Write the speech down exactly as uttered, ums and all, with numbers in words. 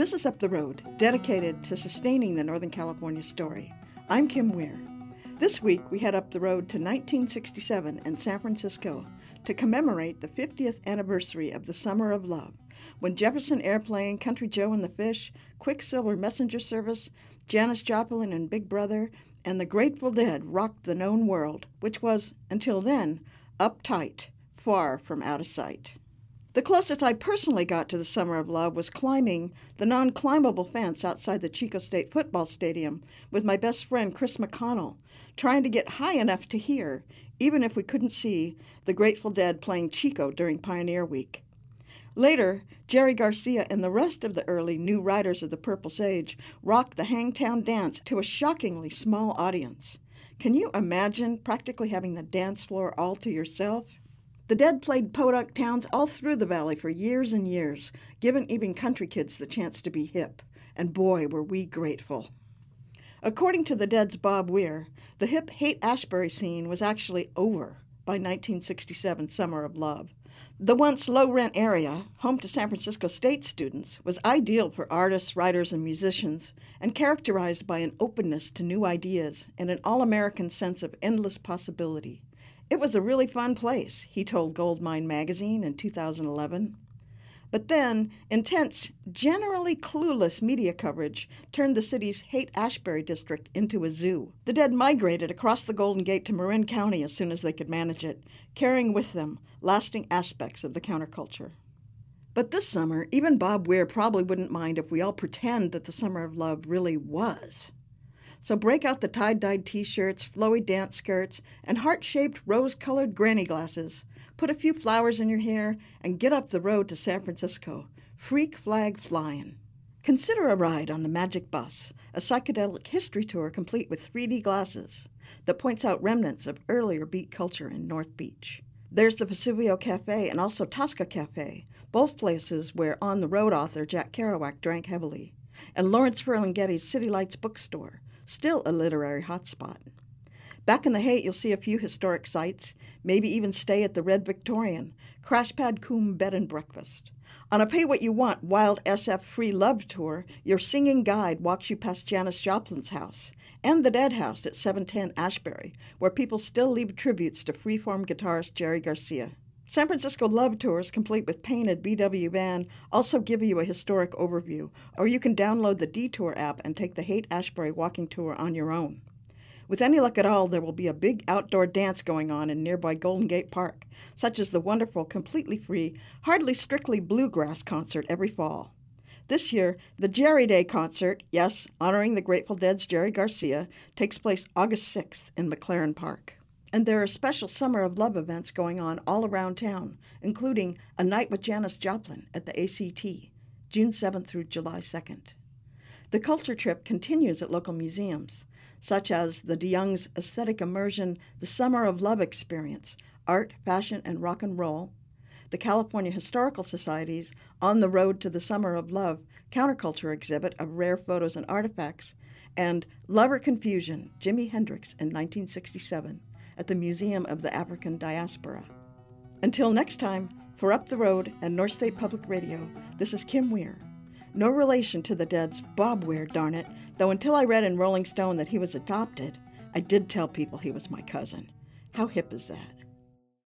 This is Up the Road, dedicated to sustaining the Northern California story. I'm Kim Weir. This week, we head up the road to nineteen sixty-seven in San Francisco to commemorate the fiftieth anniversary of the Summer of Love, when Jefferson Airplane, Country Joe and the Fish, Quicksilver Messenger Service, Janis Joplin and Big Brother, and the Grateful Dead rocked the known world, which was, until then, uptight, far from out of sight. The closest I personally got to the Summer of Love was climbing the non-climbable fence outside the Chico State Football Stadium with my best friend Chris McConnell, trying to get high enough to hear, even if we couldn't see, the Grateful Dead playing Chico during Pioneer Week. Later, Jerry Garcia and the rest of the early new riders of the Purple Sage rocked the Hangtown Dance to a shockingly small audience. Can you imagine practically having the dance floor all to yourself? The Dead played podunk towns all through the valley for years and years, giving even country kids the chance to be hip. And boy, were we grateful. According to the Dead's Bob Weir, the hip Haight-Ashbury scene was actually over by nineteen sixty-seven Summer of Love. The once low-rent area, home to San Francisco State students, was ideal for artists, writers, and musicians, and characterized by an openness to new ideas and an all-American sense of endless possibility. It was a really fun place, he told Goldmine magazine in two thousand eleven. But then, intense, generally clueless media coverage turned the city's Haight-Ashbury district into a zoo. The Dead migrated across the Golden Gate to Marin County as soon as they could manage it, carrying with them lasting aspects of the counterculture. But this summer, even Bob Weir probably wouldn't mind if we all pretend that the Summer of Love really was. So break out the tie-dyed T-shirts, flowy dance skirts, and heart-shaped rose-colored granny glasses. Put a few flowers in your hair and get up the road to San Francisco. Freak flag flying. Consider a ride on the Magic Bus, a psychedelic history tour complete with three D glasses that points out remnants of earlier beat culture in North Beach. There's the Vesuvio Cafe and also Tosca Cafe, both places where on-the-road author Jack Kerouac drank heavily, and Lawrence Ferlinghetti's City Lights bookstore, still a literary hotspot. Back in the Haight, you'll see a few historic sites, maybe even stay at the Red Victorian, Crash Pad Coombe Bed and Breakfast. On a pay-what-you-want Wild S F free love tour, your singing guide walks you past Janis Joplin's house and the Dead House at seven ten Ashbury, where people still leave tributes to freeform guitarist Jerry Garcia. San Francisco Love Tours, complete with painted B W van, also give you a historic overview, or you can download the Detour app and take the Haight-Ashbury walking tour on your own. With any luck at all, there will be a big outdoor dance going on in nearby Golden Gate Park, such as the wonderful, completely free, hardly strictly bluegrass concert every fall. This year, the Jerry Day concert, yes, honoring the Grateful Dead's Jerry Garcia, takes place August sixth in McLaren Park. And there are special Summer of Love events going on all around town, including a night with Janis Joplin at the A C T, June seventh through July second. The culture trip continues at local museums, such as the DeYoung's aesthetic immersion, The Summer of Love Experience, Art, Fashion, and Rock and Roll, the California Historical Society's On the Road to the Summer of Love counterculture exhibit of rare photos and artifacts, and Lover Confusion, Jimi Hendrix in nineteen sixty-seven, at the Museum of the African Diaspora. Until next time, for Up the Road and North State Public Radio, this is Kim Weir. No relation to the Dead's Bob Weir, darn it, though until I read in Rolling Stone that he was adopted, I did tell people he was my cousin. How hip is that?